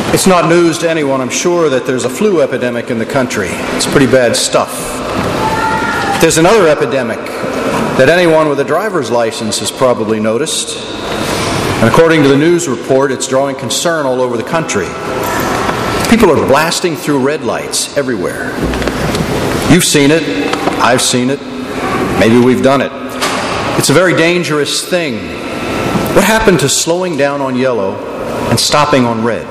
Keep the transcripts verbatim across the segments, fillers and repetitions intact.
It's not news to anyone, I'm sure, that there's a flu epidemic in the country. It's pretty bad stuff. There's another epidemic that anyone with a driver's license has probably noticed. And according to the news report, it's drawing concern all over the country. People are blasting through red lights everywhere. You've seen it. I've seen it. Maybe we've done it. It's a very dangerous thing. What happened to slowing down on yellow and stopping on red?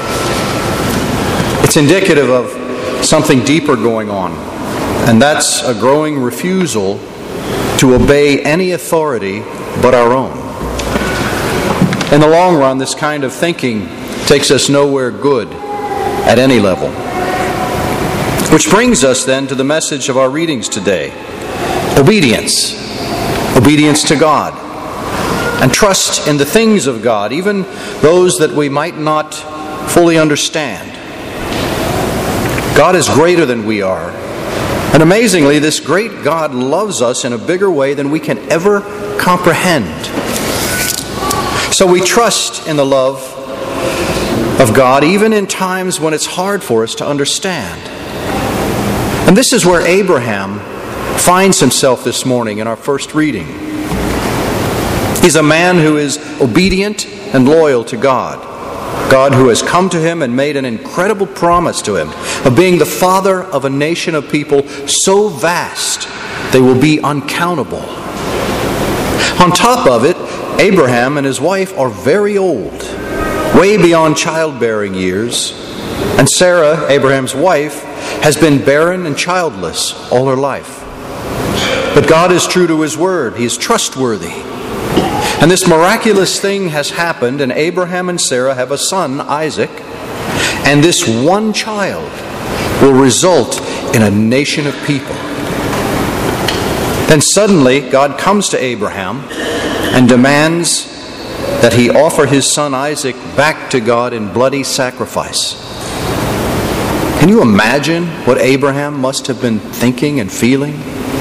It's indicative of something deeper going on, and that's a growing refusal to obey any authority but our own. In the long run, this kind of thinking takes us nowhere good at any level. Which brings us then to the message of our readings today. Obedience. Obedience to God. And trust in the things of God, even those that we might not fully understand. God is greater than we are. And amazingly, this great God loves us in a bigger way than we can ever comprehend. So we trust in the love of God, even in times when it's hard for us to understand. And this is where Abraham finds himself this morning in our first reading. He's a man who is obedient and loyal to God. God who has come to him and made an incredible promise to him of being the father of a nation of people so vast they will be uncountable. On top of it, Abraham and his wife are very old, way beyond childbearing years, and Sarah, Abraham's wife, has been barren and childless all her life. But God is true to His word. He is trustworthy. And this miraculous thing has happened, and Abraham and Sarah have a son, Isaac, and this one child will result in a nation of people. Then suddenly, God comes to Abraham and demands that he offer his son Isaac back to God in bloody sacrifice. Can you imagine what Abraham must have been thinking and feeling?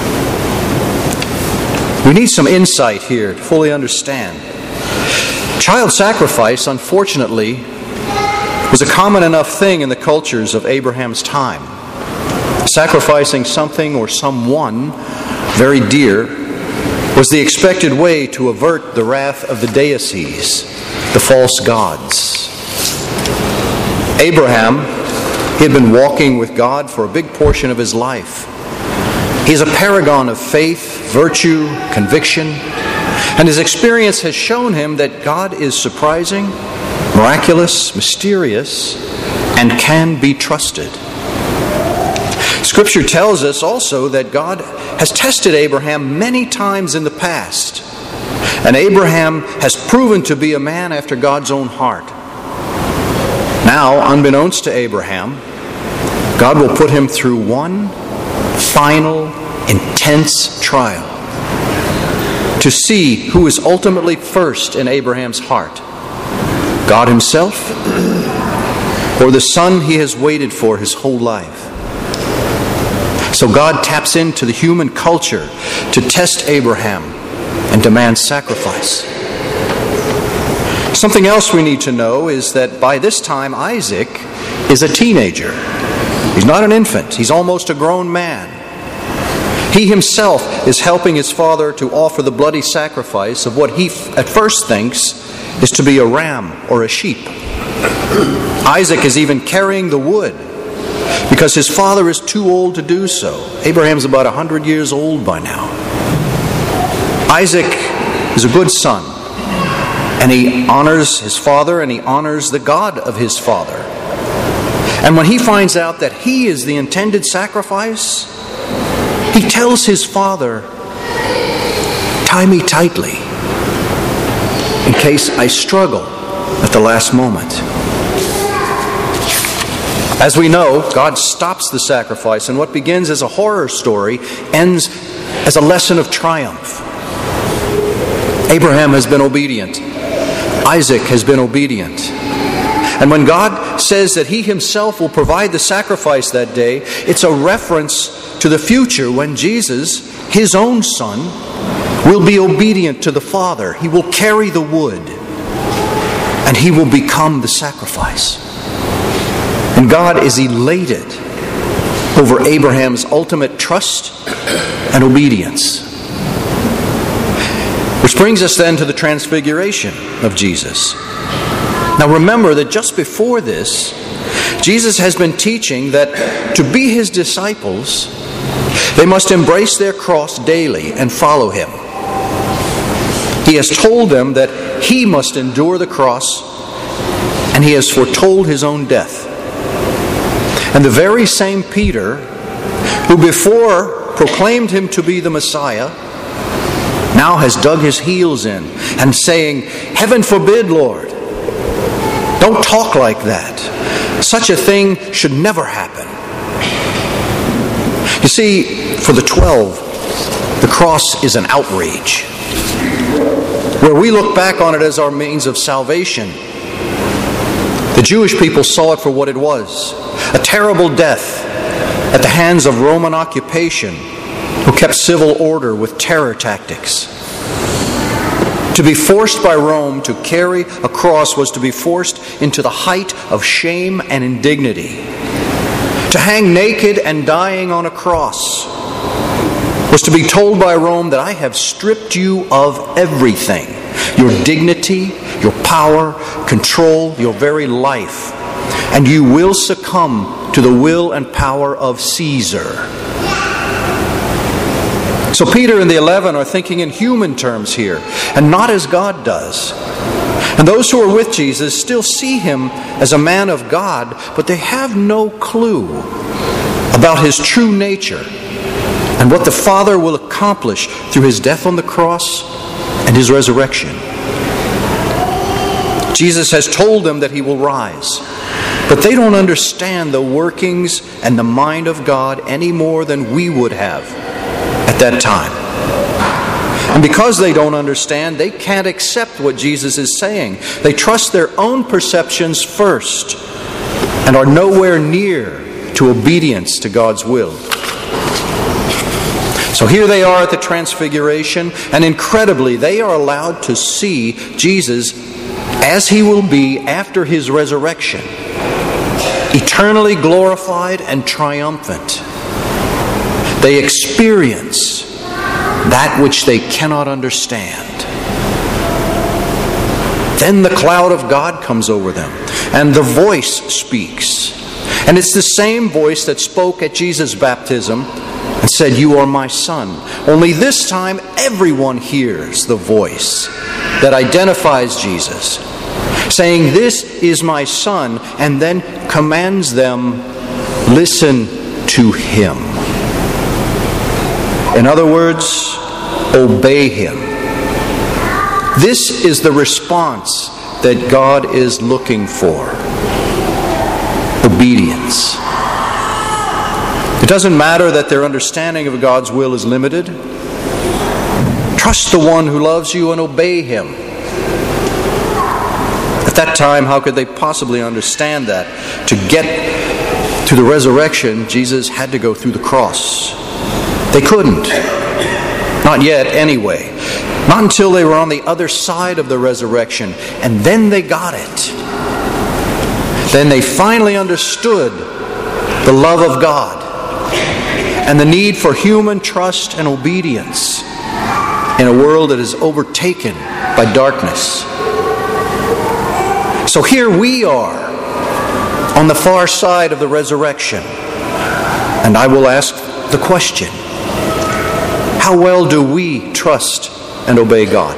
We need some insight here to fully understand. Child sacrifice, unfortunately, was a common enough thing in the cultures of Abraham's time. Sacrificing something or someone very dear was the expected way to avert the wrath of the deities, the false gods. Abraham, he had been walking with God for a big portion of his life. He's a paragon of faith, virtue, conviction, and his experience has shown him that God is surprising, miraculous, mysterious, and can be trusted. Scripture tells us also that God has tested Abraham many times in the past, and Abraham has proven to be a man after God's own heart. Now, unbeknownst to Abraham, God will put him through one final, intense trial to see who is ultimately first in Abraham's heart, God himself or the son he has waited for his whole life. So God taps into the human culture to test Abraham and demand sacrifice. Something else we need to know is that by this time Isaac is a teenager. He's not an infant. He's almost a grown man. He himself is helping his father to offer the bloody sacrifice of what he at first thinks is to be a ram or a sheep. Isaac is even carrying the wood because his father is too old to do so. Abraham's about one hundred years old by now. Isaac is a good son, and he honors his father and he honors the God of his father. And when he finds out that he is the intended sacrifice, he tells his father, "Tie me tightly in case I struggle at the last moment." As we know, God stops the sacrifice, and what begins as a horror story ends as a lesson of triumph. Abraham has been obedient. Isaac has been obedient. And when God says that He Himself will provide the sacrifice that day, it's a reference to the future when Jesus, His own Son, will be obedient to the Father. He will carry the wood, and He will become the sacrifice. And God is elated over Abraham's ultimate trust and obedience. Which brings us then to the transfiguration of Jesus. Now remember that just before this, Jesus has been teaching that to be His disciples, they must embrace their cross daily and follow Him. He has told them that He must endure the cross, and He has foretold His own death. And the very same Peter, who before proclaimed Him to be the Messiah, now has dug his heels in and saying, "Heaven forbid, Lord. Don't talk like that. Such a thing should never happen." You see, for the twelve, the cross is an outrage. Where we look back on it as our means of salvation, the Jewish people saw it for what it was: a terrible death at the hands of Roman occupation, who kept civil order with terror tactics. To be forced by Rome to carry a cross was to be forced into the height of shame and indignity. To hang naked and dying on a cross was to be told by Rome that I have stripped you of everything: your dignity, your power, control, your very life, and you will succumb to the will and power of Caesar. So Peter and the eleven are thinking in human terms here, and not as God does. And those who are with Jesus still see Him as a man of God, but they have no clue about His true nature and what the Father will accomplish through His death on the cross and His resurrection. Jesus has told them that He will rise, but they don't understand the workings and the mind of God any more than we would have at that time. And because they don't understand, they can't accept what Jesus is saying. They trust their own perceptions first and are nowhere near to obedience to God's will. So here they are at the Transfiguration, and incredibly, they are allowed to see Jesus as He will be after His resurrection, eternally glorified and triumphant. They experience that which they cannot understand. Then the cloud of God comes over them, and the voice speaks. And it's the same voice that spoke at Jesus' baptism and said, "You are my Son." Only this time, everyone hears the voice that identifies Jesus, saying, "This is my Son," and then commands them, "Listen to Him." In other words, obey Him. This is the response that God is looking for. Obedience. It doesn't matter that their understanding of God's will is limited. Trust the one who loves you and obey Him. At that time, how could they possibly understand that? To get to the resurrection, Jesus had to go through the cross. They couldn't. Not yet, anyway. Not until they were on the other side of the resurrection. And then they got it. Then they finally understood the love of God and the need for human trust and obedience in a world that is overtaken by darkness. So here we are on the far side of the resurrection. And I will ask the question: how well do we trust and obey God?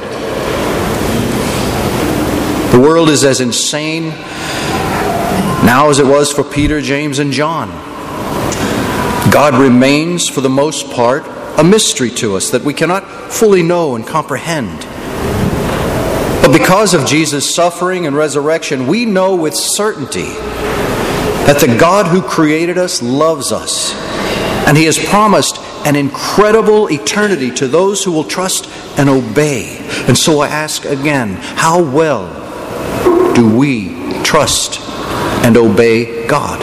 The world is as insane now as it was for Peter, James, and John. God remains, for the most part, a mystery to us that we cannot fully know and comprehend. But because of Jesus' suffering and resurrection, we know with certainty that the God who created us loves us, and He has promised an incredible eternity to those who will trust and obey. And so I ask again, how well do we trust and obey God?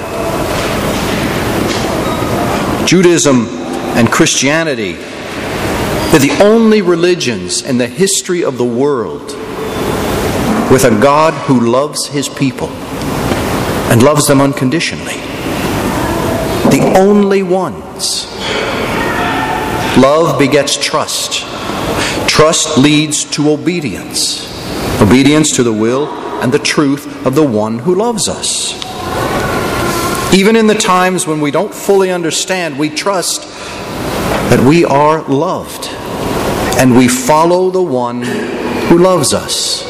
Judaism and Christianity are the only religions in the history of the world with a God who loves His people. and loves them unconditionally. The only ones. Love begets trust. Trust leads to obedience. Obedience to the will and the truth of the one who loves us. Even in the times when we don't fully understand, we trust that we are loved and we follow the one who loves us.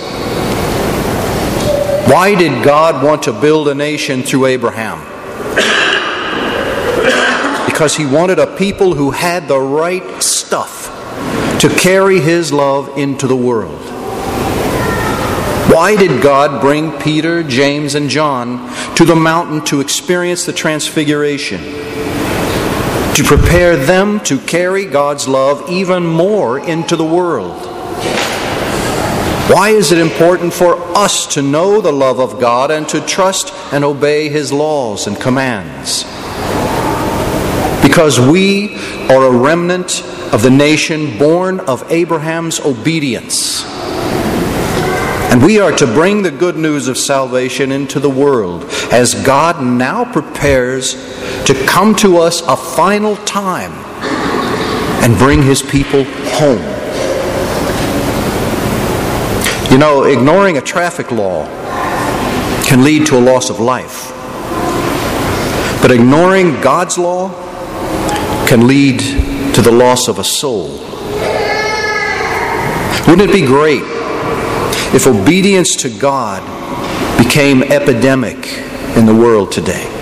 Why did God want to build a nation through Abraham? Because He wanted a people who had the right stuff to carry His love into the world. Why did God bring Peter, James, and John to the mountain to experience the transfiguration? To prepare them to carry God's love even more into the world. Why is it important for us to know the love of God and to trust and obey His laws and commands? Because we are a remnant of the nation born of Abraham's obedience. And we are to bring the good news of salvation into the world as God now prepares to come to us a final time and bring His people home. You know, ignoring a traffic law can lead to a loss of life. But ignoring God's law can lead to the loss of a soul. Wouldn't it be great if obedience to God became epidemic in the world today?